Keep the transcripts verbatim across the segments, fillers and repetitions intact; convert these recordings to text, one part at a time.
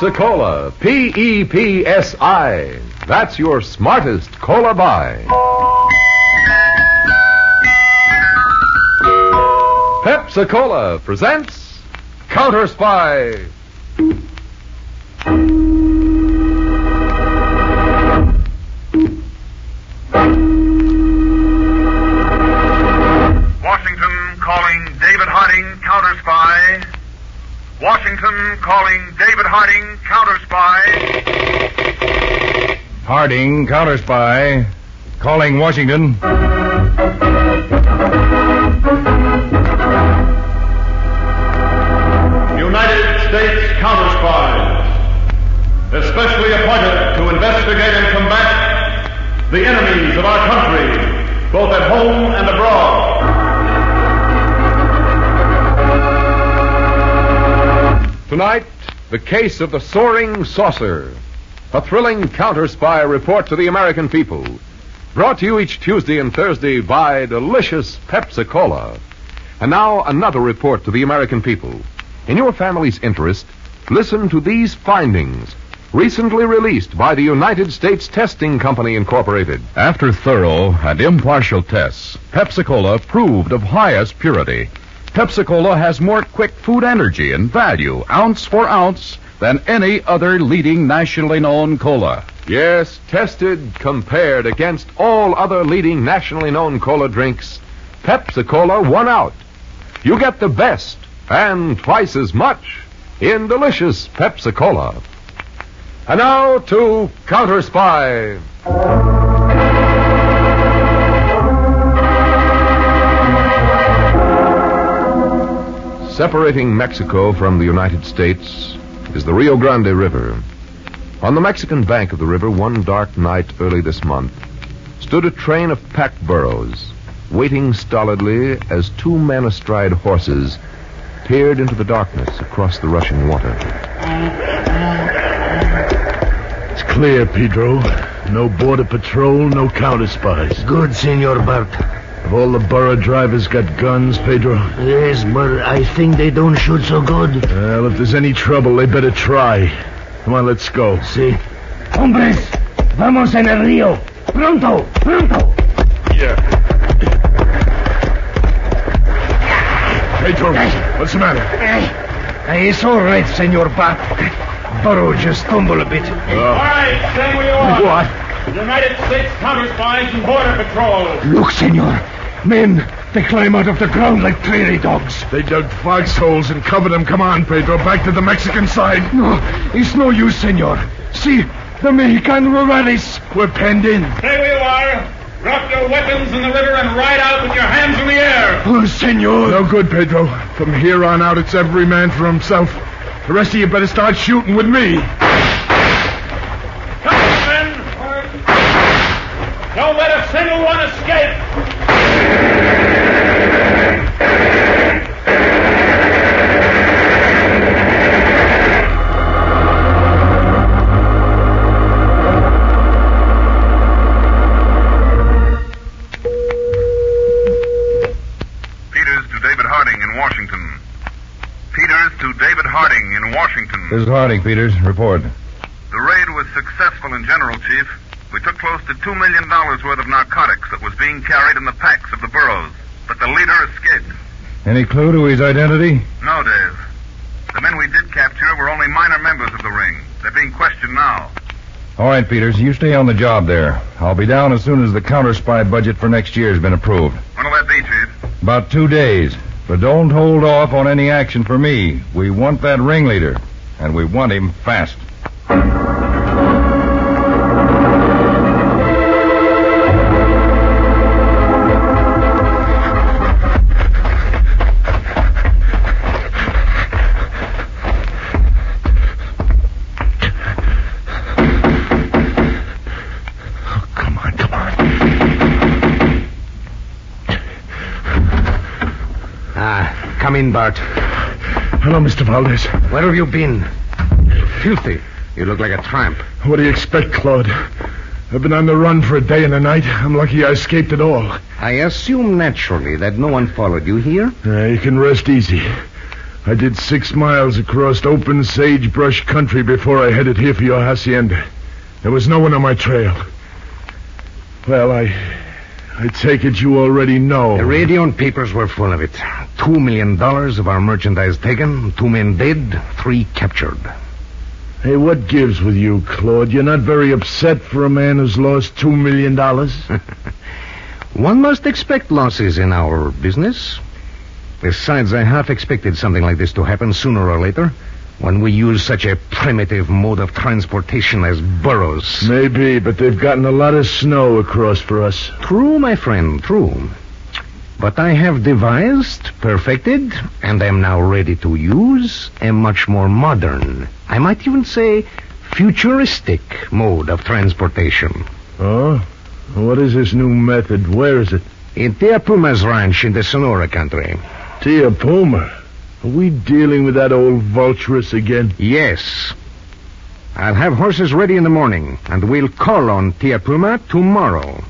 Pepsi-Cola, P E P S I. That's your smartest cola buy. Pepsi-Cola presents Counter Spy. Washington calling David Harding, Counter Spy. Washington calling David Harding, Counter Spy. Harding, Counter Spy. Calling Washington. United States Counter Spies, especially appointed to investigate and combat the enemies of our country, both at home and abroad. Tonight, the case of the soaring saucer. A thrilling counter spy report to the American people. Brought to you each Tuesday and Thursday by delicious Pepsi-Cola. And now, another report to the American people. In your family's interest, listen to these findings, recently released by the United States Testing Company, Incorporated. After thorough and impartial tests, Pepsi-Cola proved of highest purity. Pepsi-Cola has more quick food energy and value, ounce for ounce, than any other leading nationally known cola. Yes, tested, compared against all other leading nationally known cola drinks, Pepsi-Cola won out. You get the best and twice as much in delicious Pepsi-Cola. And now to Counter Spy. Separating Mexico from the United States is the Rio Grande River. On the Mexican bank of the river, one dark night early this month, stood a train of packed burros, waiting stolidly as two men astride horses peered into the darkness across the rushing water. It's clear, Pedro. No border patrol, no counter spies. Good, Senor Bart. Have all the burro drivers got guns, Pedro? Yes, but I think they don't shoot so good. Well, if there's any trouble, they better try. Come on, let's go. Si. Hombres, vamos en el río. Pronto, pronto. Yeah. Pedro, what's the matter? Uh, it's all right, Senor Bart. Burro just stumbled a bit. Uh, all right, stay where you are. What? United States Counter Spies and Border Patrol. Look, Senor. Men, they climb out of the ground like prairie dogs. They dug foxholes and covered them. Come on, Pedro, back to the Mexican side. No, it's no use, Senor. See, the Mexican rurales. We're penned in. Stay where you are. Drop your weapons in the river and ride out with your hands in the air. Oh, Senor. No good, Pedro. From here on out, it's every man for himself. The rest of you better start shooting with me. Come on, men. Don't let a single one escape. Peters to David Harding in Washington. Peters to David Harding in Washington. This is Harding, Peters. Report. The raid was successful in general, Chief. We took close to two million dollars worth of narcotics that was being carried in the packs of the burros. But the leader escaped. Any clue to his identity? No, Dave. The men we did capture were only minor members of the ring. They're being questioned now. All right, Peters, you stay on the job there. I'll be down as soon as the counter spy budget for next year has been approved. When'll that be, Chief? About two days. But don't hold off on any action for me. We want that ringleader, and we want him fast. Come in, Bart. Hello, Mister Valdez. Where have you been? Filthy. You look like a tramp. What do you expect, Claude? I've been on the run for a day and a night. I'm lucky I escaped at all. I assume naturally that no one followed you here? Uh, you can rest easy. I did six miles across open sagebrush country before I headed here for your hacienda. There was no one on my trail. Well, I... I take it you already know. The radio and papers were full of it. Two million dollars of our merchandise taken, two men dead, three captured. Hey, what gives with you, Claude? You're not very upset for a man who's lost two million dollars? One must expect losses in our business. Besides, I half expected something like this to happen sooner or later, when we use such a primitive mode of transportation as burros. Maybe, but they've gotten a lot of snow across for us. True, my friend, true. But I have devised, perfected, and am now ready to use a much more modern, I might even say futuristic mode of transportation. Oh? What is this new method? Where is it? In Tia Puma's ranch in the Sonora country. Tia Puma? Are we dealing with that old vulturess again? Yes. I'll have horses ready in the morning, and we'll call on Tia Puma tomorrow.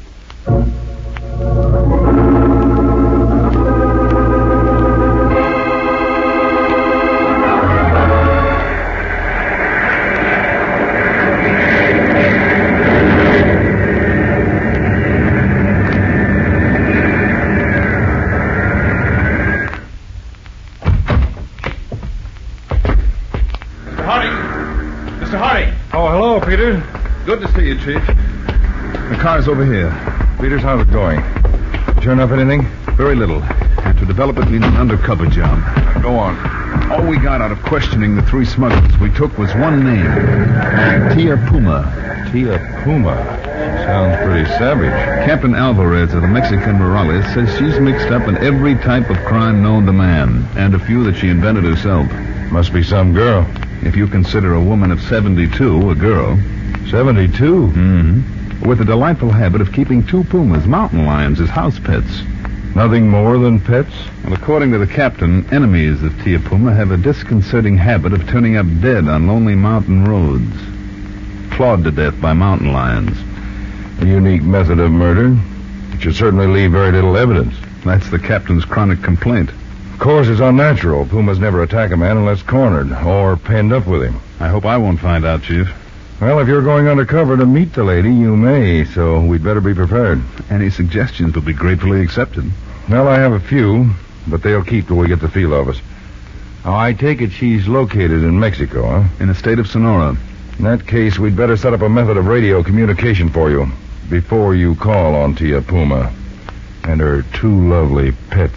Peter. Good to see you, Chief. The car's over here. Peters, how's it going? Turn up anything? Very little. And to develop it means an undercover job. Now, go on. All we got out of questioning the three smugglers we took was one name. Tia Puma. Tia Puma? Sounds pretty savage. Captain Alvarez of the Mexican Morales says she's mixed up in every type of crime known to man, and a few that she invented herself. Must be some girl. If you consider a woman of seventy-two a girl. seventy-two? Mm-hmm. With a delightful habit of keeping two pumas, mountain lions, as house pets. Nothing more than pets? Well, according to the captain, enemies of Tia Puma have a disconcerting habit of turning up dead on lonely mountain roads. Clawed to death by mountain lions. A unique method of murder. It should certainly leave very little evidence. That's the captain's chronic complaint. Of course, it's unnatural. Pumas never attack a man unless cornered or penned up with him. I hope I won't find out, Chief. Well, if you're going undercover to meet the lady, you may, so we'd better be prepared. Any suggestions will be gratefully accepted. Well, I have a few, but they'll keep till we get the feel of us. Oh, I take it she's located in Mexico, huh? In the state of Sonora. In that case, we'd better set up a method of radio communication for you before you call on Tia Puma and her two lovely pets.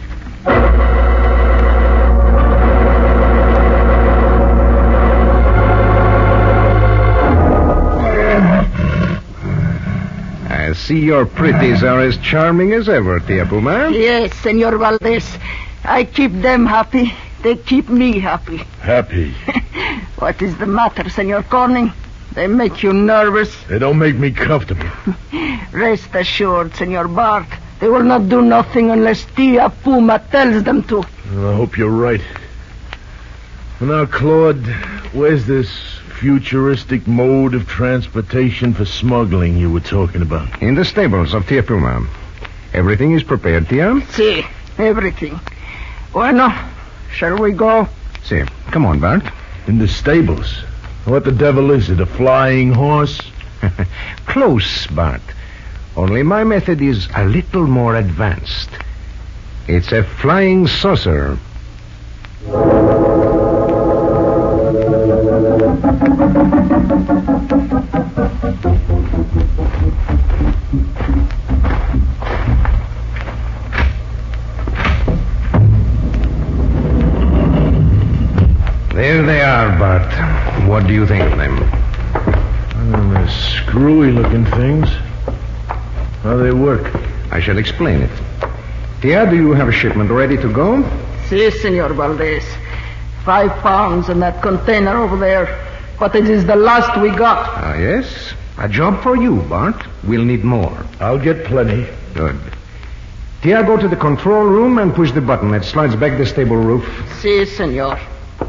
I see your pretties are as charming as ever, Tia Puma. Yes, Senor Valdez. I keep them happy. They keep me happy. Happy? What is the matter, Senor Corning? They make you nervous. They don't make me comfortable. Rest assured, Senor Bart. They will not do nothing unless Tia Puma tells them to. Well, I hope you're right. Well, now, Claude, where's this futuristic mode of transportation for smuggling you were talking about? In the stables of Tia Puma. Everything is prepared, Tia? Si, everything. Bueno, shall we go? Si. Come on, Bart. In the stables? What the devil is it, a flying horse? Close, Bart. Only my method is a little more advanced. It's a flying saucer. There they are, Bart. What do you think of them? Well, they're screwy-looking things. How do they work? I shall explain it. Tia, do you have a shipment ready to go? Si, Senor Valdez. Five pounds in that container over there. But it is the last we got. Ah, yes. A job for you, Bart. We'll need more. I'll get plenty. Good. Tia, go to the control room and push the button. It slides back the stable roof. Si, senor.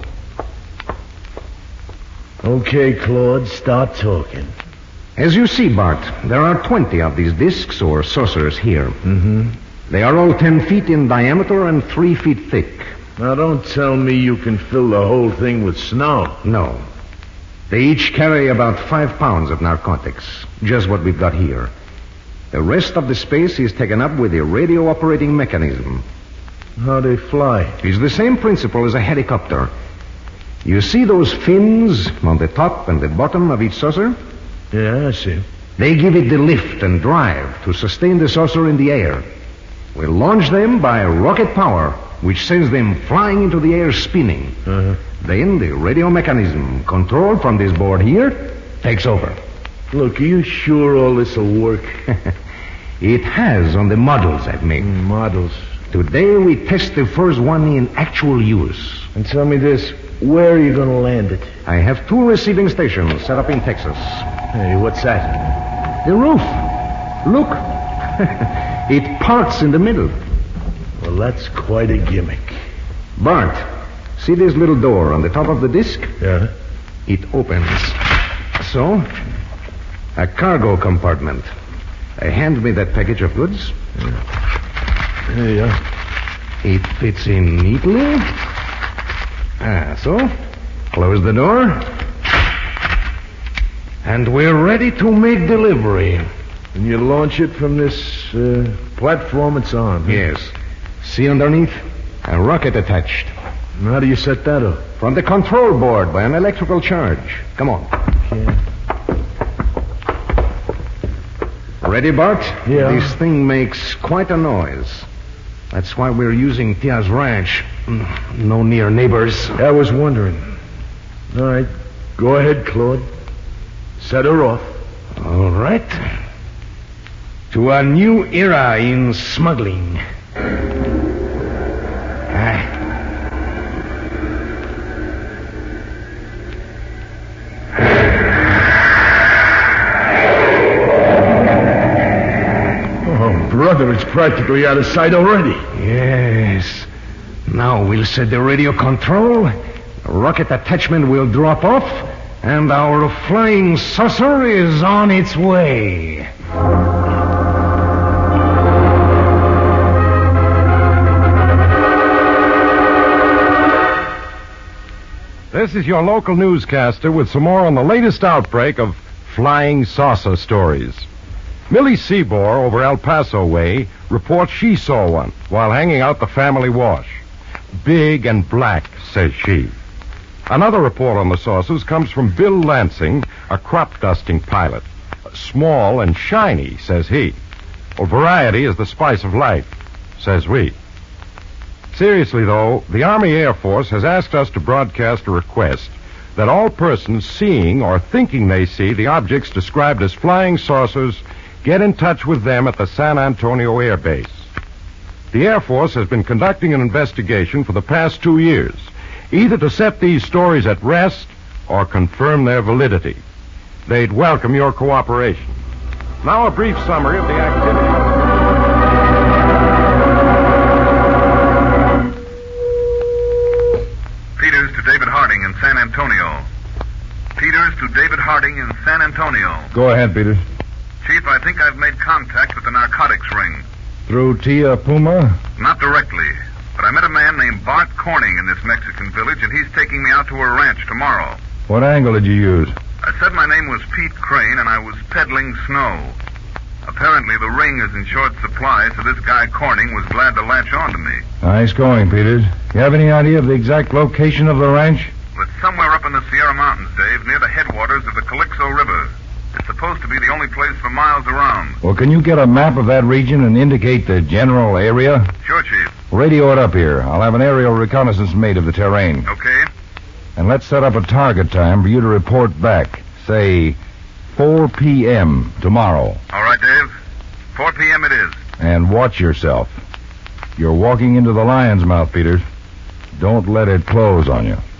Okay, Claude, start talking. As you see, Bart, there are twenty of these discs or saucers here. Mm-hmm. They are all ten feet in diameter and three feet thick. Now, don't tell me you can fill the whole thing with snow. No. They each carry about five pounds of narcotics. Just what we've got here. The rest of the space is taken up with the radio operating mechanism. How they fly? It's the same principle as a helicopter. You see those fins on the top and the bottom of each saucer? Yeah, I see. They give it the lift and drive to sustain the saucer in the air. We launch them by rocket power, which sends them flying into the air spinning. Uh-huh. Then the radio mechanism, controlled from this board here, takes over. Look, are you sure all this will work? It has on the models I've made. Mm, models. Today we test the first one in actual use. And tell me this, where are you going to land it? I have two receiving stations set up in Texas. Hey, what's that? The roof. Look. It parts in the middle. Well, that's quite a gimmick. Bart, see this little door on the top of the disc? Yeah? It opens. So, a cargo compartment. Uh, hand me that package of goods. Yeah. There you are. It fits in neatly. Ah, so, close the door. And we're ready to make delivery. And you launch it from this uh, platform it's on? Huh? Yes. See underneath? A rocket attached. And how do you set that up? From the control board by an electrical charge. Come on. Yeah. Ready, Bart? Yeah. This thing makes quite a noise. That's why we're using Tia's ranch. No near neighbors. I was wondering. All right. Go ahead, Claude. Set her off. All right. To a new era in smuggling. Ah. Oh, brother, it's practically out of sight already. Yes. Now we'll set the radio control. The rocket attachment will drop off. And our flying saucer is on its way. This is your local newscaster with some more on the latest outbreak of flying saucer stories. Millie Seabour over El Paso way reports she saw one while hanging out the family wash. Big and black, says she. Another report on the saucers comes from Bill Lansing, a crop dusting pilot. Small and shiny, says he. Well, variety is the spice of life, says we. Seriously, though, the Army Air Force has asked us to broadcast a request that all persons seeing or thinking they see the objects described as flying saucers get in touch with them at the San Antonio Air Base. The Air Force has been conducting an investigation for the past two years, either to set these stories at rest or confirm their validity. They'd welcome your cooperation. Now a brief summary of the activity. Peters to David Harding in San Antonio. Peters to David Harding in San Antonio. Go ahead, Peters. Chief, I think I've made contact with the narcotics ring. Through Tia Puma? Not directly, but I met a man named Bart Corning in this Mexican village, and he's taking me out to her ranch tomorrow. What angle did you use? I said my name was Pete Crane, and I was peddling snow. Apparently, the ring is in short supply, so this guy Corning was glad to latch on to me. Nice going, Peters. You have any idea of the exact location of the ranch? It's somewhere up in the Sierra Mountains, Dave, near the headwaters of the Calixto River. It's supposed to be the only place for miles around. Well, can you get a map of that region and indicate the general area? Sure, Chief. Radio it up here. I'll have an aerial reconnaissance made of the terrain. Okay. And let's set up a target time for you to report back. Say, four p.m. tomorrow. All right, Dave. four p.m. it is. And watch yourself. You're walking into the lion's mouth, Peters. Don't let it close on you.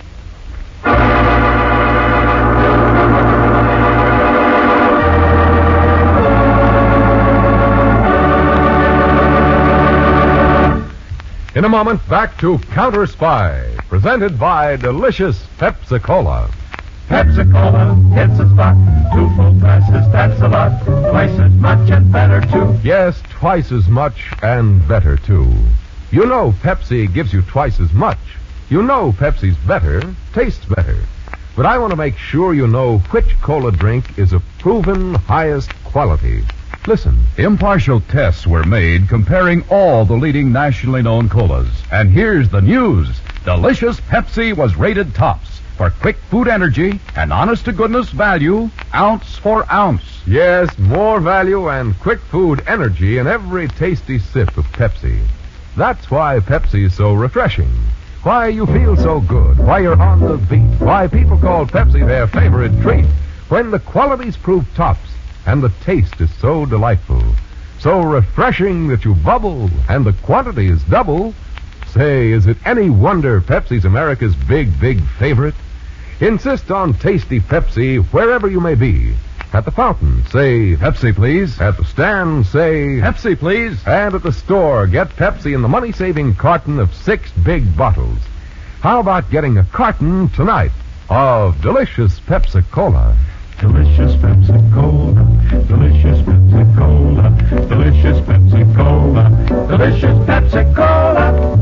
In a moment, back to Counter Spy, presented by delicious Pepsi-Cola. Pepsi-Cola hits a spot. Two full glasses, that's a lot. Twice as much and better, too. Yes, twice as much and better, too. You know Pepsi gives you twice as much. You know Pepsi's better, tastes better. But I want to make sure you know which cola drink is a proven highest quality. Listen. Impartial tests were made comparing all the leading nationally known colas. And here's the news. Delicious Pepsi was rated tops for quick food energy and honest-to-goodness value, ounce for ounce. Yes, more value and quick food energy in every tasty sip of Pepsi. That's why Pepsi is so refreshing. Why you feel so good. Why you're on the beat. Why people call Pepsi their favorite treat. When the quality's proved tops and the taste is so delightful. So refreshing that you bubble and the quantity is double. Say, is it any wonder Pepsi's America's big, big favorite? Insist on tasty Pepsi wherever you may be. At the fountain, say, Pepsi, please. At the stand, say, Pepsi, please. And at the store, get Pepsi in the money-saving carton of six big bottles. How about getting a carton tonight of delicious Pepsi-Cola? Delicious Pepsi-Cola, delicious Pepsi-Cola, delicious Pepsi-Cola, delicious Pepsi-Cola.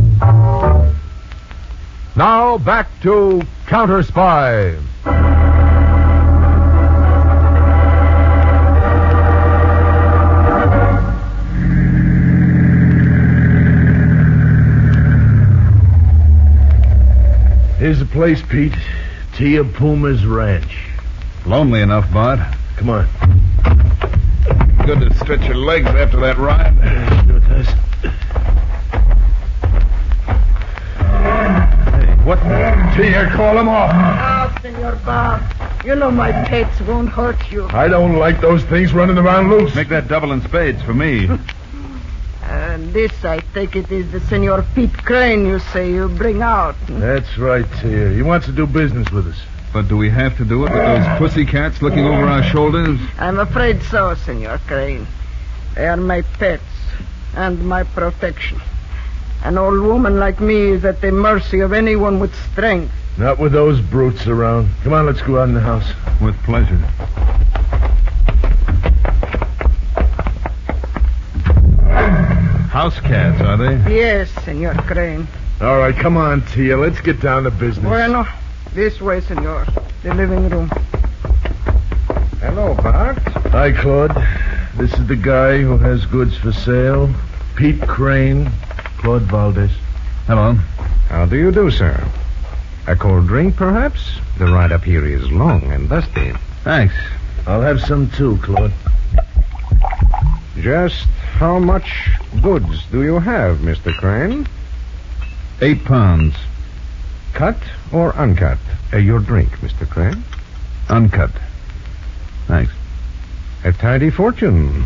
Now back to Counter Spy. Here's the place, Pete. Tia Puma's Ranch. Lonely enough, Bart. Come on. Good to stretch your legs after that ride. Sure it does. Hey, what? Tia, call him off. Ah, Senor Bob. You know my pets won't hurt you. I don't like those things running around loose. Make that double in spades for me. And this, I take it, is the Senor Pete Crane you say you bring out. That's right, Tia. He wants to do business with us. But do we have to do it with those pussycats looking over our shoulders? I'm afraid so, Senor Crane. They are my pets and my protection. An old woman like me is at the mercy of anyone with strength. Not with those brutes around. Come on, let's go out in the house. With pleasure. House cats, are they? Yes, Senor Crane. All right, come on, Tia. Let's get down to business. Bueno, this way, Senor. The living room. Hello, Bart. Hi, Claude. This is the guy who has goods for sale. Pete Crane, Claude Valdez. Hello. How do you do, sir? A cold drink, perhaps? The ride up here is long and dusty. Thanks. I'll have some too, Claude. Just how much goods do you have, Mister Crane? Eight pounds. Cut or uncut? Uh, your drink, Mister Crane. Uncut. Thanks. A tidy fortune.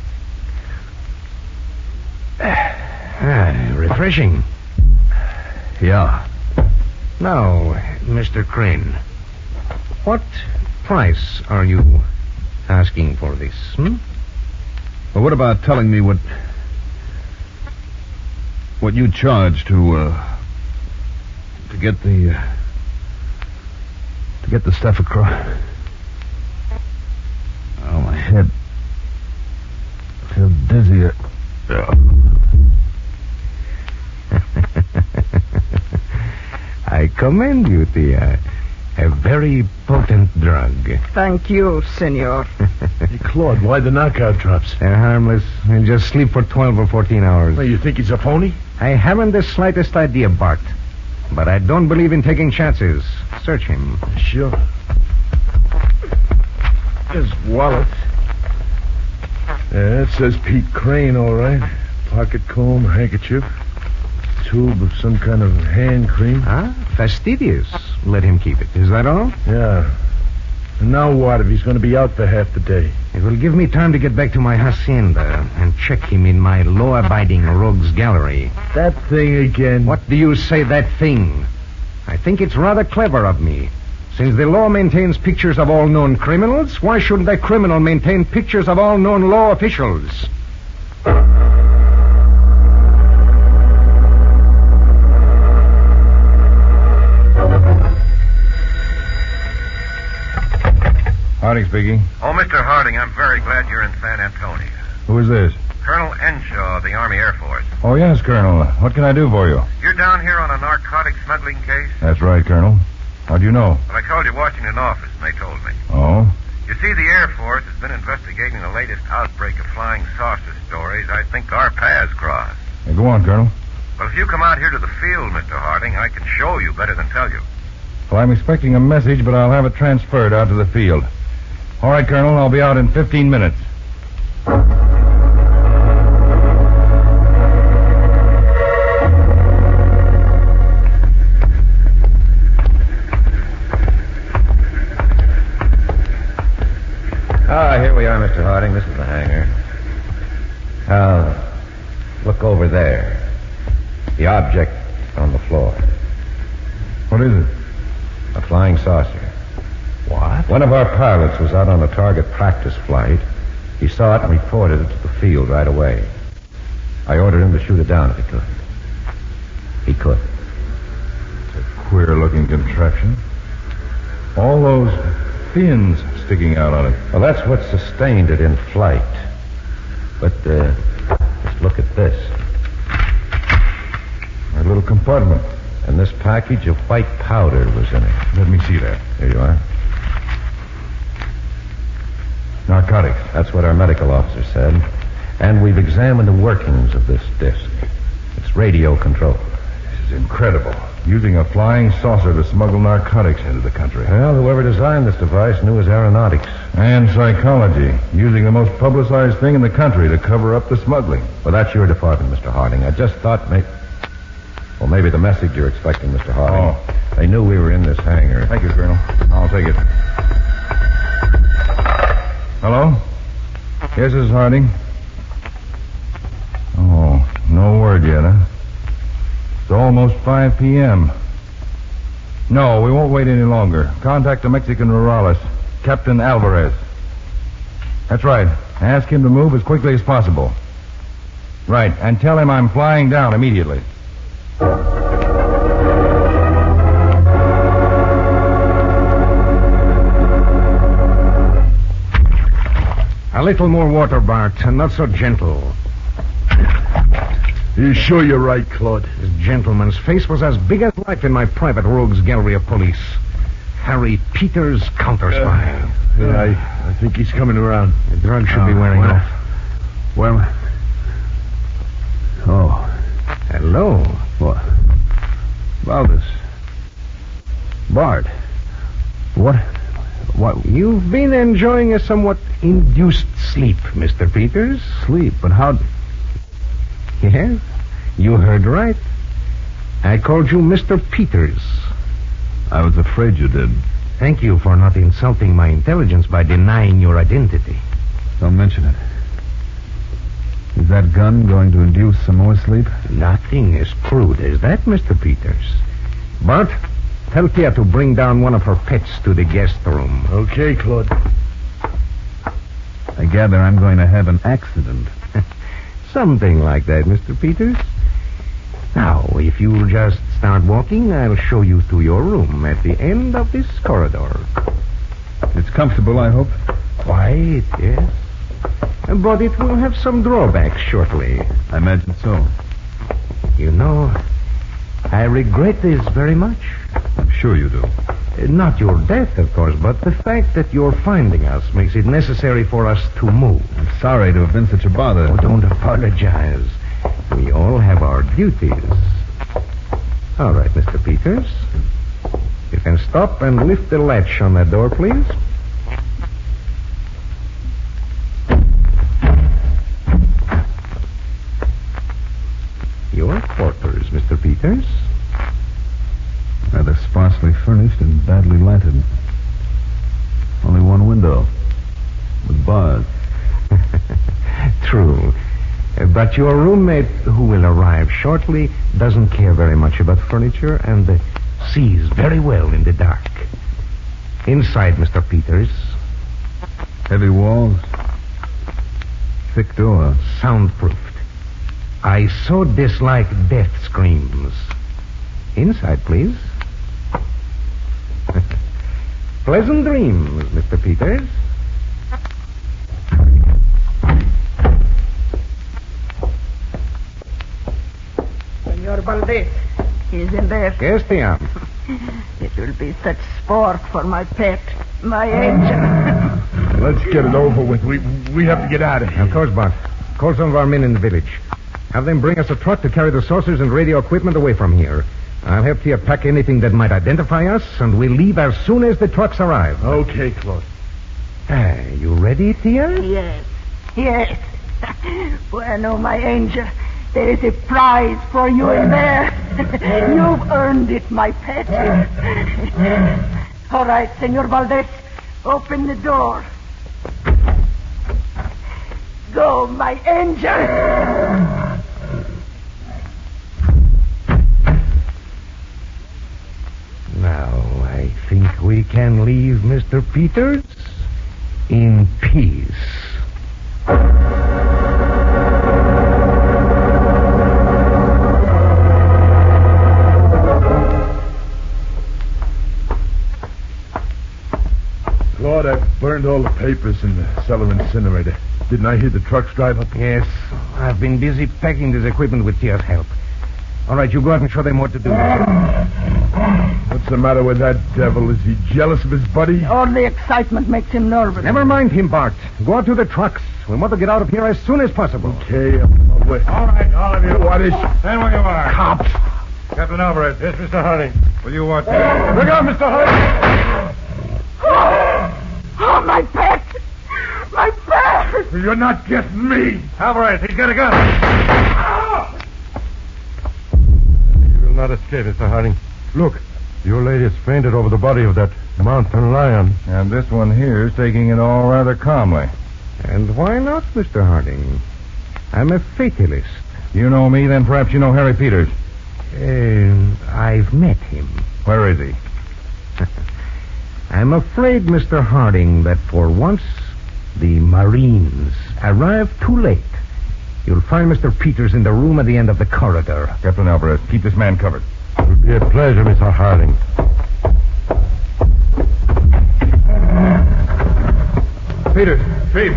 Ah, refreshing. Yeah. Now, Mister Crane, what price are you asking for this, hmm? Well, what about telling me what... what you charge to, uh... to get the... Uh, to get the stuff across... Oh, my head... I feel dizzy. Uh... I commend you, Tia. A very potent drug. Thank you, Senor. Hey, Claude, why the knockout drops? They're harmless. They just sleep for twelve or fourteen hours. Well, you think he's a phony? I haven't the slightest idea, Bart. But I don't believe in taking chances. Search him. Sure. His wallet. Yeah, it says Pete Crane, all right. Pocket comb, handkerchief. Tube of some kind of hand cream. Ah, fastidious. Let him keep it. Is that all? Yeah. And now what if he's going to be out for half the day? It will give me time to get back to my hacienda and check him in my law-abiding rogues gallery. That thing again. What do you say, that thing? I think it's rather clever of me. Since the law maintains pictures of all known criminals, why shouldn't a criminal maintain pictures of all known law officials? Harding speaking. Oh, Mister Harding, I'm very glad you're in San Antonio. Who is this? Colonel Enshaw of the Army Air Force. Oh, yes, Colonel. What can I do for you? You're down here on a narcotic smuggling case? That's right, Colonel. How do you know? Well, I called your Washington office, and they told me. Oh? You see, the Air Force has been investigating the latest outbreak of flying saucer stories. I think our paths crossed. Hey, go on, Colonel. Well, if you come out here to the field, Mister Harding, I can show you better than tell you. Well, I'm expecting a message, but I'll have it transferred out to the field. All right, Colonel, I'll be out in fifteen minutes. Ah, here we are, Mister Harding. This is the hangar. Now, look over there. The object on the floor. What is it? A flying saucer. What? One of our pilots was out on a target practice flight. He saw it and reported it to the field right away. I ordered him to shoot it down if he could. He could. It's a queer-looking contraption. All those fins sticking out on it. Well, that's what sustained it in flight. But, uh, just look at this. A little compartment. And this package of white powder was in it. Let me see that. Here you are. Narcotics. That's what our medical officer said. And we've examined the workings of this disc. It's radio controlled. This is incredible. Using a flying saucer to smuggle narcotics into the country. Well, whoever designed this device knew his aeronautics. And psychology. Using the most publicized thing in the country to cover up the smuggling. Well, that's your department, Mister Harding. I just thought maybe... Well, maybe the message you're expecting, Mister Harding. Oh. They knew we were in this hangar. Thank you, Colonel. I'll take it. Hello? Yes, this is Harding. Oh, no word yet, huh? It's almost five p.m. No, we won't wait any longer. Contact the Mexican rurales, Captain Alvarez. That's right. Ask him to move as quickly as possible. Right, and tell him I'm flying down immediately. A little more water, Bart, and not so gentle. You sure you're right, Claude? This gentleman's face was as big as life in my private rogues gallery of police. Harry Peters, counter-spy. Uh, yeah, I, I think he's coming around. The drug should oh, be wearing well, off. Well... Oh. Hello. What? Valdez. Bart. What? What? You've been enjoying a somewhat induced sleep, Mister Peters. Sleep? But how... Yes, you heard right. I called you Mister Peters. I was afraid you did. Thank you for not insulting my intelligence by denying your identity. Don't mention it. Is that gun going to induce some more sleep? Nothing as crude as that, Mister Peters. Bart, tell Tia to bring down one of her pets to the guest room. Okay, Claude. I gather I'm going to have an accident. Something like that, Mister Peters. Now, if you'll just start walking, I'll show you to your room at the end of this corridor. It's comfortable, I hope? Quiet, yes. But it will have some drawbacks shortly. I imagine so. You know, I regret this very much. I'm sure you do. Uh, Not your death, of course, but the fact that you're finding us makes it necessary for us to move. I'm sorry to have been such a bother. Oh, don't apologize. We all have our duties. All right, Mister Peters. You can stop and lift the latch on that door, please. Your quarters, Mister Peters. Rather sparsely furnished and badly lighted. Only one window. With bars. True. Uh, But your roommate, who will arrive shortly, doesn't care very much about furniture and uh, sees very well in the dark. Inside, Mister Peters. Heavy walls. Thick door. Soundproofed. I so dislike death screams. Inside, please. Pleasant dreams, Mister Peters. in there. Yes, dear. It will be such sport for my pet, my angel. Let's get it over with. We we have to get out of here. Of course, Bart. Call some of our men in the village. Have them bring us a truck to carry the saucers and radio equipment away from here. I'll help Tia pack anything that might identify us, and we'll leave as soon as the trucks arrive. Okay, Claude. Ah, you ready, Tia? Yes, yes. Bueno, my angel. There is a prize for you in there. You've earned it, my pet. All right, Senor Valdez, open the door. Go, my angel. Now, I think we can leave Mister Peters in peace. Claude, I burned all the papers in the cellar incinerator. Didn't I hear the trucks drive up? Yes, I've been busy packing this equipment with Tia's help. All right, you go out and show them what to do. What's the matter with that devil? Is he jealous of his buddy? All the excitement makes him nervous. Never mind him, Bart. Go out to the trucks. We want to get out of here as soon as possible. Okay, I'm on my way. All right, all of you. What is... Stand where you are. Cops! Captain Alvarez. Yes, Mister Harding. What do you want here? Look out, Mister Harding. Oh, my pet! My pet! You're not getting me! Alvarez, he's got a gun. You will not escape, Mister Harding. Look, your lady has fainted over the body of that mountain lion. And this one here is taking it all rather calmly. And why not, Mister Harding? I'm a fatalist. You know me, then perhaps you know Harry Peters. Uh, I've met him. Where is he? I'm afraid, Mister Harding, that for once the Marines arrived too late. You'll find Mister Peters in the room at the end of the corridor. Captain Alvarez, keep this man covered. It will be a pleasure, Mister Harding. Peters, Chief.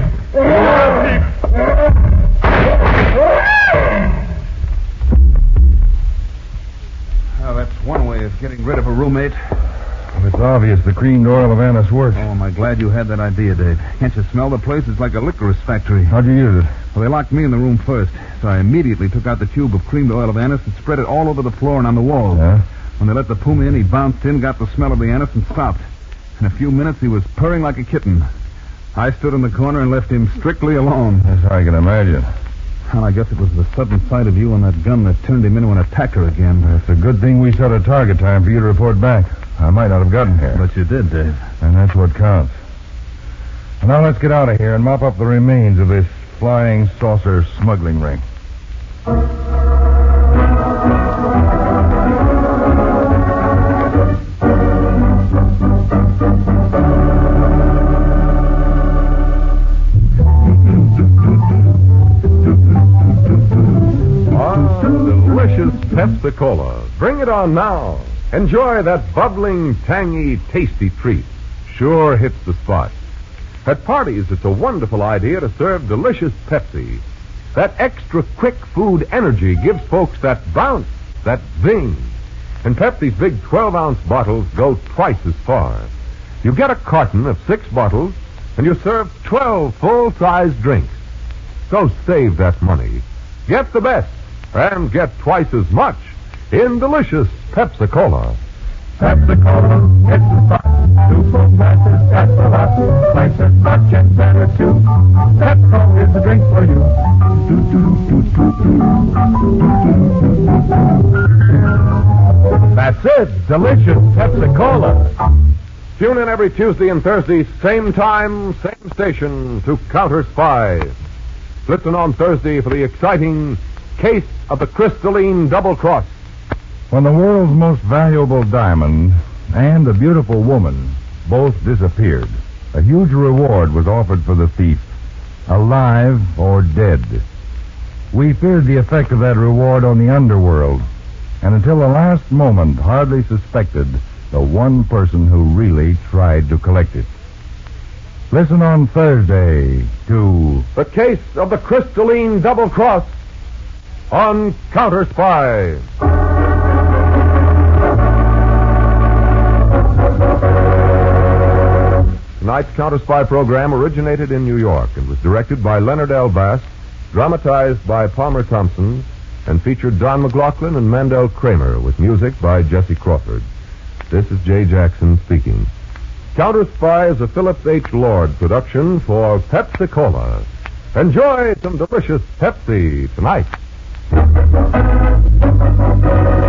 Well, that's one way of getting rid of a roommate. Well, it's obvious the creamed oil of anise works. Oh, am I glad you had that idea, Dave. Can't you smell the place? It's like a licorice factory. How'd you use it? Well, they locked me in the room first, so I immediately took out the tube of creamed oil of anise and spread it all over the floor and on the walls. Yeah? When they let the puma in, he bounced in, got the smell of the anise, and stopped. In a few minutes, he was purring like a kitten. I stood in the corner and left him strictly alone. That's how I can imagine. Well, I guess it was the sudden sight of you and that gun that turned him into an attacker again. It's a good thing we set a target time for you to report back. I might not have gotten here. But you did, Dave. And that's what counts. And now let's get out of here and mop up the remains of this flying saucer smuggling ring. Delicious Pepsi-Cola. Bring it on now. Enjoy that bubbling, tangy, tasty treat. Sure hits the spot. At parties, it's a wonderful idea to serve delicious Pepsi. That extra quick food energy gives folks that bounce, that zing. And Pepsi's big twelve-ounce bottles go twice as far. You get a carton of six bottles, and you serve twelve full-size drinks. So save that money. Get the best. And get twice as much in delicious Pepsi-Cola. Pepsi-Cola, it's the spot. Two full glasses, that's a lot. Twice as much and better too. Pepsi-Cola is the drink for you. That's it, delicious Pepsi-Cola. Tune in every Tuesday and Thursday, same time, same station, to Counter Spy. Listen on Thursday for the exciting Case of the Crystalline Double Cross. When the world's most valuable diamond and a beautiful woman both disappeared, a huge reward was offered for the thief, alive or dead. We feared the effect of that reward on the underworld, and until the last moment hardly suspected the one person who really tried to collect it. Listen on Thursday to The Case of the Crystalline Double Cross on Counter Spy. Tonight's Counter Spy program originated in New York and was directed by Leonard L. Bass, dramatized by Palmer Thompson, and featured Don McLaughlin and Mandel Kramer with music by Jesse Crawford. This is Jay Jackson speaking. Counter Spy is a Phillips H. Lord production for Pepsi-Cola. Enjoy some delicious Pepsi tonight.